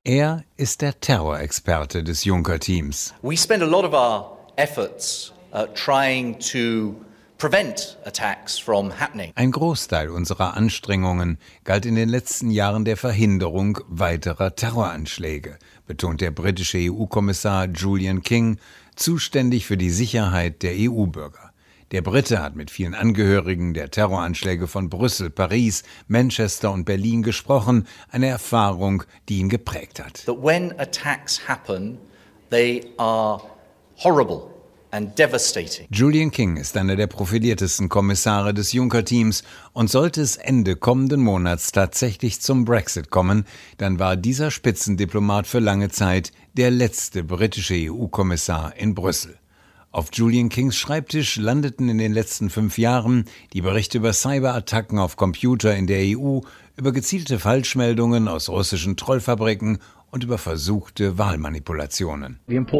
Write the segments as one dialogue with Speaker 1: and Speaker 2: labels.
Speaker 1: Er ist der Terrorexperte des Juncker-Teams.
Speaker 2: We spend a lot of our efforts trying to prevent attacks from happening.
Speaker 1: Ein Großteil unserer Anstrengungen galt in den letzten Jahren der Verhinderung weiterer Terroranschläge, betont der britische EU-Kommissar Julian King, zuständig für die Sicherheit der EU-Bürger. Der Brite hat mit vielen Angehörigen der Terroranschläge von Brüssel, Paris, Manchester und Berlin gesprochen, eine Erfahrung, die ihn geprägt hat.
Speaker 2: That when attacks happen, they are horrible and devastating.
Speaker 1: Julian King ist einer der profiliertesten Kommissare des Juncker-Teams und sollte es Ende kommenden Monats tatsächlich zum Brexit kommen, dann war dieser Spitzendiplomat für lange Zeit der letzte britische EU-Kommissar in Brüssel. Auf Julian Kings Schreibtisch landeten in den letzten 5 Jahren die Berichte über Cyberattacken auf Computer in der EU, über gezielte Falschmeldungen aus russischen Trollfabriken und über versuchte Wahlmanipulationen.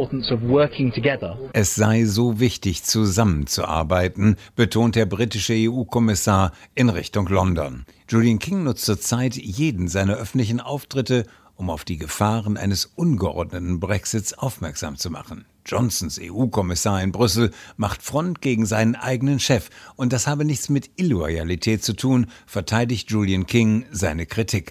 Speaker 1: Es sei so wichtig, zusammenzuarbeiten, betont der britische EU-Kommissar in Richtung London. Julian King nutzt zurzeit jeden seiner öffentlichen Auftritte, um auf die Gefahren eines ungeordneten Brexits aufmerksam zu machen. Johnsons EU-Kommissar in Brüssel macht Front gegen seinen eigenen Chef und das habe nichts mit Illoyalität zu tun, verteidigt Julian King seine Kritik.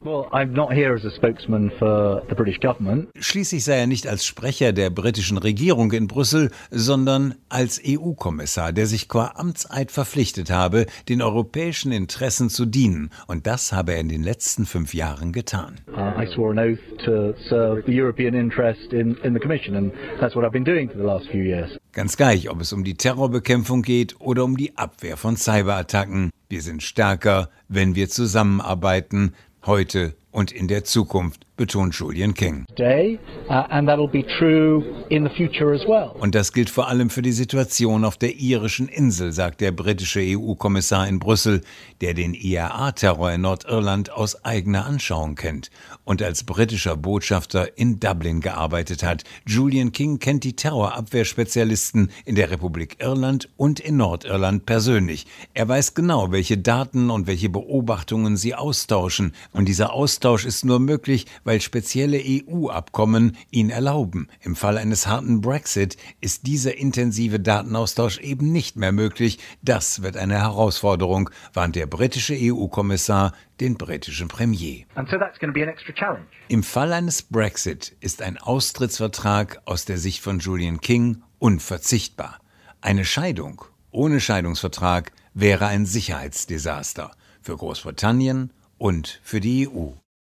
Speaker 1: Schließlich sei er nicht als Sprecher der britischen Regierung in Brüssel, sondern als EU-Kommissar, der sich qua Amtseid verpflichtet habe, den europäischen Interessen zu dienen, und das habe er in den letzten 5 Jahren getan.
Speaker 3: I swore an oath to serve the European interest in the Commission, and that's what I've been doing for the last few years.
Speaker 1: Ganz gleich, ob es um die Terrorbekämpfung geht oder um die Abwehr von Cyberattacken. Wir sind stärker, wenn wir zusammenarbeiten, heute und in der Zukunft, betont Julian King. Und das gilt vor allem für die Situation auf der irischen Insel, sagt der britische EU-Kommissar in Brüssel, der den IRA-Terror in Nordirland aus eigener Anschauung kennt und als britischer Botschafter in Dublin gearbeitet hat. Julian King kennt die Terrorabwehrspezialisten in der Republik Irland und in Nordirland persönlich. Er weiß genau, welche Daten und welche Beobachtungen sie austauschen. Und dieser Austausch ist nur möglich, weil spezielle EU-Abkommen ihn erlauben. Im Fall eines harten Brexit ist dieser intensive Datenaustausch eben nicht mehr möglich. Das wird eine Herausforderung, warnt der britische EU-Kommissar den britischen Premier. Im Fall eines Brexit ist ein Austrittsvertrag aus der Sicht von Julian King unverzichtbar. Eine Scheidung ohne Scheidungsvertrag wäre ein Sicherheitsdesaster für Großbritannien und für die EU.